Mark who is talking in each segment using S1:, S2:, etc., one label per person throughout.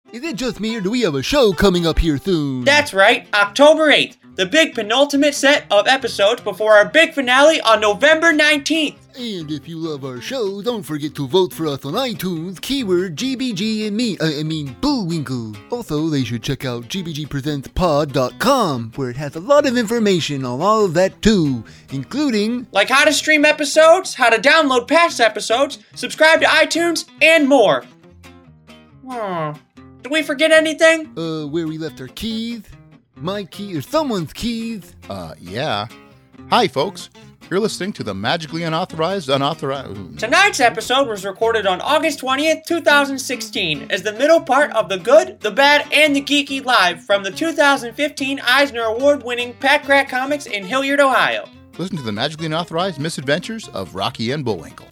S1: Is it just me or do we have a show coming up here soon?
S2: That's right, October 8th, the big penultimate set of episodes before our big finale on November 19th.
S1: And if you love our show, don't forget to vote for us on iTunes, keyword GBG and Bullwinkle. Also, they should check out gbgpresentspod.com, where it has a lot of information on all of that too, including
S2: like how to stream episodes, how to download past episodes, subscribe to iTunes, and more. Did we forget anything?
S1: Where we left our keys? My key or someone's keys?
S3: Yeah. Hi, folks. You're listening to the Magically Unauthorized.
S2: Tonight's episode was recorded on August 20th, 2016, as the middle part of The Good, the Bad, and the Geeky Live from the 2015 Eisner Award-winning Pat Crack Comics in Hilliard, Ohio.
S3: Listen to the Magically Unauthorized Misadventures of Rocky and Bullwinkle.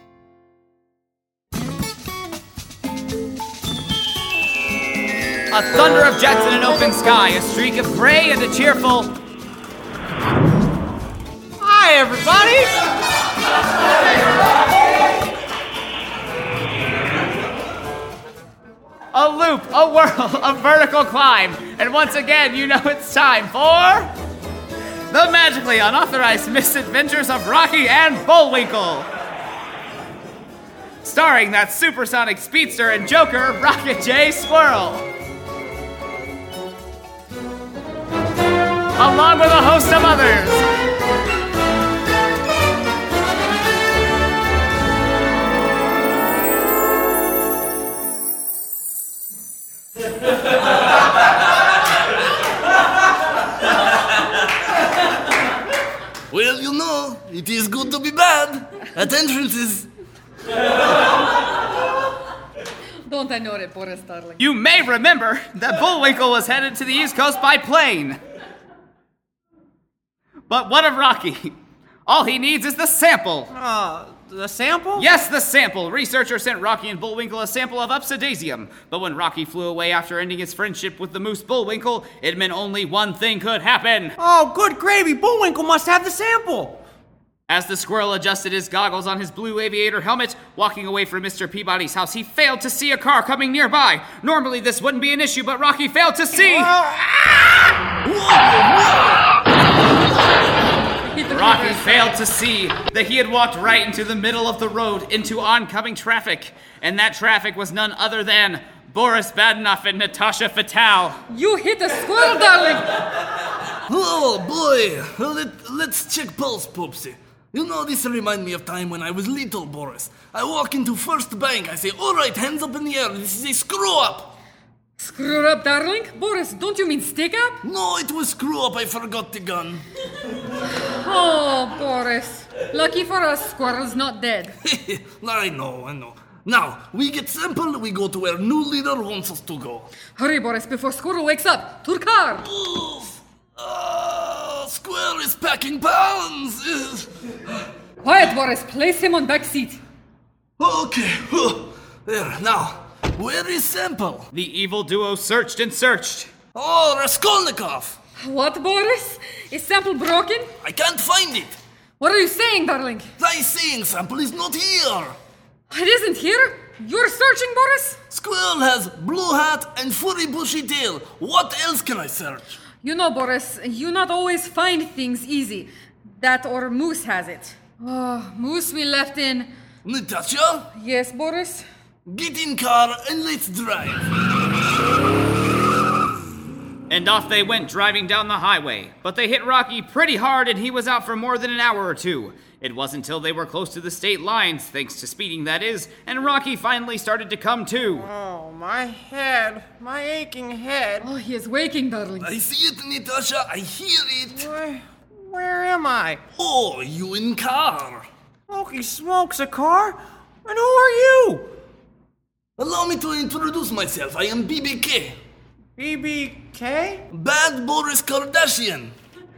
S4: A thunder of jets in an open sky, a streak of gray and a cheerful... Hi, everybody! A loop, a whirl, a vertical climb, and once again, you know it's time for... the Magically Unauthorized Misadventures of Rocky and Bullwinkle! Starring that supersonic speedster and joker, Rocket J. Squirrel. Along with a host of others.
S5: Well, you know, it is good to be bad at entrances.
S6: Don't I know it, Boris, darling?
S4: You may remember that Bullwinkle was headed to the East Coast by plane. But what of Rocky? All he needs is the sample.
S2: The sample?
S4: Yes, the sample. Researchers sent Rocky and Bullwinkle a sample of Upsidasium. But when Rocky flew away after ending his friendship with the moose Bullwinkle, it meant only one thing could happen.
S2: Oh, good gravy. Bullwinkle must have the sample.
S4: As the squirrel adjusted his goggles on his blue aviator helmet, walking away from Mr. Peabody's house, he failed to see a car coming nearby. Normally this wouldn't be an issue, but Rocky failed to see... Rocky failed to see that he had walked right into the middle of the road into oncoming traffic. And that traffic was none other than Boris Badenoff and Natasha Fatale.
S6: You hit a squirrel, darling!
S5: Oh, boy. Let's check pulse, Poopsie. You know, this reminds me of time when I was little, Boris. I walk into First Bank. I say, all right, hands up in the air. This is a screw-up.
S6: Screw up, darling? Boris, don't you mean stick up?
S5: No, it was screw-up. I forgot the gun.
S6: Oh, Boris. Lucky for us, squirrel's not dead.
S5: I know. Now, we get sample, we go to where new leader wants us to go.
S6: Hurry, Boris, before squirrel wakes up. To the car.
S5: Squirrel is packing pounds.
S6: Quiet, Boris. Place him on back seat.
S5: Okay. There, now. Where is sample?
S4: The evil duo searched and searched.
S5: Oh, Raskolnikov!
S6: What, Boris? Is sample broken?
S5: I can't find it.
S6: What are you saying, darling?
S5: I'm saying sample is not here.
S6: It isn't here? You're searching, Boris?
S5: Squirrel has blue hat and furry bushy tail. What else can I search?
S6: You know, Boris, you not always find things easy. That or Moose has it. Oh, Moose we left in...
S5: Natasha?
S6: Yes, Boris?
S5: Get in car and let's drive.
S4: And off they went, driving down the highway. But they hit Rocky pretty hard, and he was out for more than an hour or two. It wasn't until they were close to the state lines, thanks to speeding that is, and Rocky finally started to come to.
S2: Oh, my head. My aching head.
S6: Oh, he is waking, darling.
S5: I see it, Natasha. I hear it.
S2: Where am I?
S5: Oh, you in car.
S2: Holy smokes, a car? And who are you?
S5: Allow me to introduce myself. I am BBK.
S2: BBK?
S5: Bad Boris Kardashian.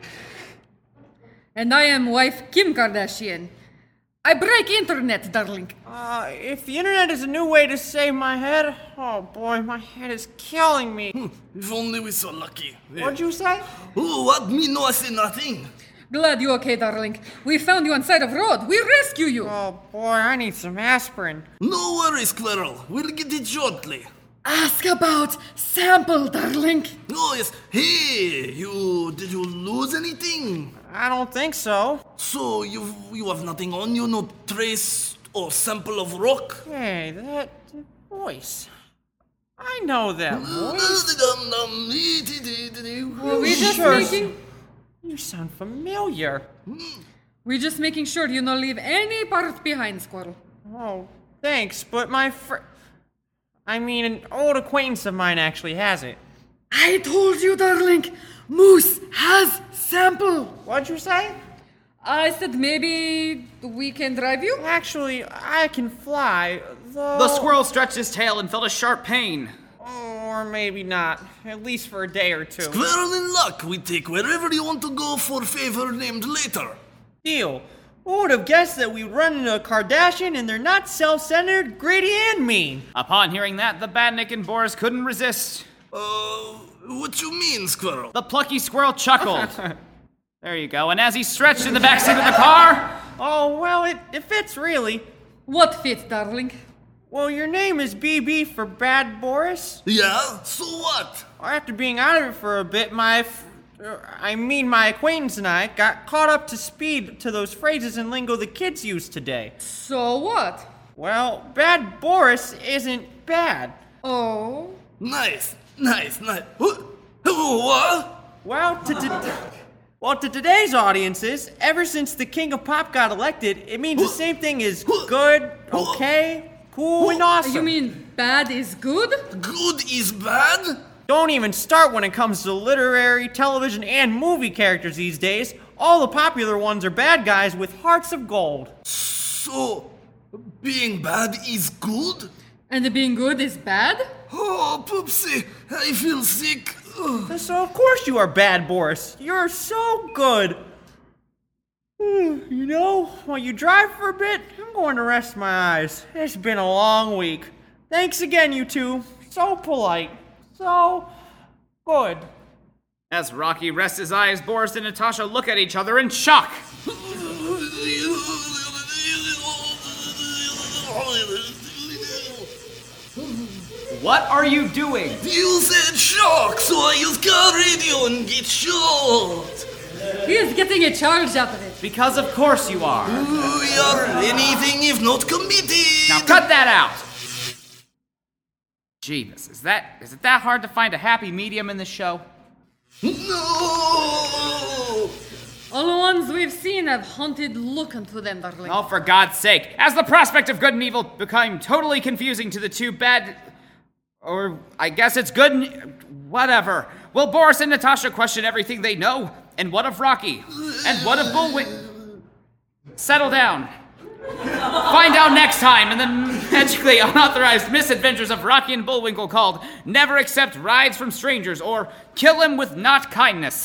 S6: And I am wife Kim Kardashian. I break internet, darling.
S2: If the internet is a new way to save my head, oh boy, my head is killing me.
S5: If only we so lucky.
S2: What'd you say?
S5: Oh, what? Me no, I say nothing.
S6: Glad you okay, darling. We found you on side of road. We rescue you.
S2: Oh boy, I need some aspirin.
S5: No worries, Squirrel. We'll get it shortly.
S6: Ask about sample, darling.
S5: Oh, yes. Hey, did you lose anything?
S2: I don't think so.
S5: So, you have nothing on you? No trace or sample of rock?
S2: Hey, that voice. I know that voice.
S6: We just
S2: Sure.
S6: making...
S2: You sound familiar.
S6: We just making sure you don't leave any part behind, Squirrel.
S2: Oh, thanks, but an old acquaintance of mine actually has it.
S6: I told you, darling. Moose has sample.
S2: What'd you say?
S6: I said maybe we can drive you.
S2: Actually, I can fly, though...
S4: The squirrel stretched his tail and felt a sharp pain.
S2: Or maybe not. At least for a day or two.
S5: Squirrel in luck. We take wherever you want to go for favor named later.
S2: Deal. Who would have guessed that we'd run into a Kardashian and they're not self-centered, greedy, and mean?
S4: Upon hearing that, the Badnik and Boris couldn't resist.
S5: What you mean, Squirrel?
S4: The plucky squirrel chuckled. There you go. And as he stretched in the backseat of the car...
S2: Oh, well, it fits really.
S6: What fits, darling?
S2: Well, your name is BB for Bad Boris.
S5: Yeah? So what?
S2: After being out of it for a bit, my acquaintance and I got caught up to speed to those phrases and lingo the kids use today.
S6: So what?
S2: Well, Bad Boris isn't bad.
S6: Oh?
S5: Nice. What?
S2: Well, to today's audiences, ever since the King of Pop got elected, it means the same thing as good, okay, cool, and awesome.
S6: You mean bad is good?
S5: Good is bad?
S2: Don't even start when it comes to literary, television, and movie characters these days. All the popular ones are bad guys with hearts of gold.
S5: So, being bad is good?
S6: And being good is bad?
S5: Oh, Poopsie, I feel sick. Ugh.
S2: So of course you are Bad Boris. You're so good. You know, while you drive for a bit, I'm going to rest my eyes. It's been a long week. Thanks again, you two. So polite. So good.
S4: As Rocky rests his eyes, Boris and Natasha look at each other in shock. What are you doing?
S5: You said shock, so I use car radio and get shot.
S6: He is getting a charge out of it.
S4: Because of course you are.
S5: We are anything if not committed.
S4: Now cut that out! Jeebus, is it that hard to find a happy medium in this show?
S5: No!
S6: All the ones we've seen have haunted look into them, darling.
S4: Oh, for God's sake. As the prospect of good and evil became totally confusing to the two bad... Or, I guess it's good and... Whatever. Will Boris and Natasha question everything they know? And what of Rocky? And what of Bullwinkle? Settle down. Find out next time in the magically unauthorized misadventures of Rocky and Bullwinkle called Never Accept Rides from Strangers or Kill Him with Not Kindness.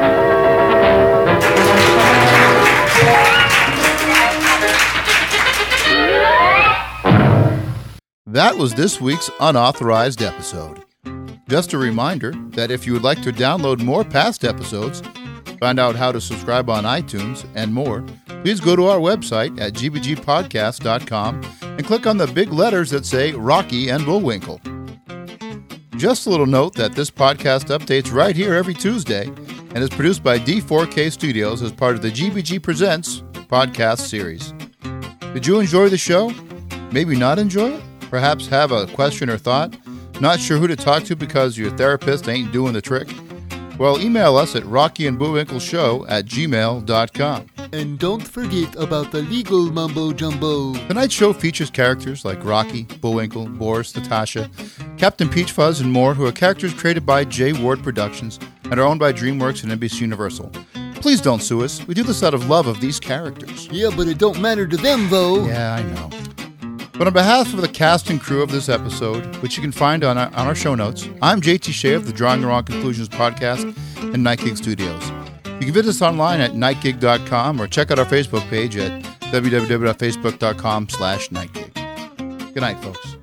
S3: That was this week's unauthorized episode. Just a reminder that if you would like to download more past episodes, find out how to subscribe on iTunes, and more, please go to our website at gbgpodcast.com and click on the big letters that say Rocky and Bullwinkle. Just a little note that this podcast updates right here every Tuesday and is produced by D4K Studios as part of the GBG Presents podcast series. Did you enjoy the show? Maybe not enjoy it? Perhaps have a question or thought? Not sure who to talk to because your therapist ain't doing the trick? Well, email us at rockyandbullwinkleshow@gmail.com.
S1: And don't forget about the legal mumbo-jumbo.
S3: Tonight's show features characters like Rocky, Bullwinkle, Boris, Natasha, Captain Peach Fuzz, and more, who are characters created by J. Ward Productions and are owned by DreamWorks and NBC Universal. Please don't sue us. We do this out of love of these characters.
S1: Yeah, but it don't matter to them, though.
S3: Yeah, I know. But on behalf of the cast and crew of this episode, which you can find on our show notes, I'm JT Shea of the Drawing the Wrong Conclusions podcast and Night Gig Studios. You can visit us online at nightgig.com or check out our Facebook page at www.facebook.com/nightgig. Good night, folks.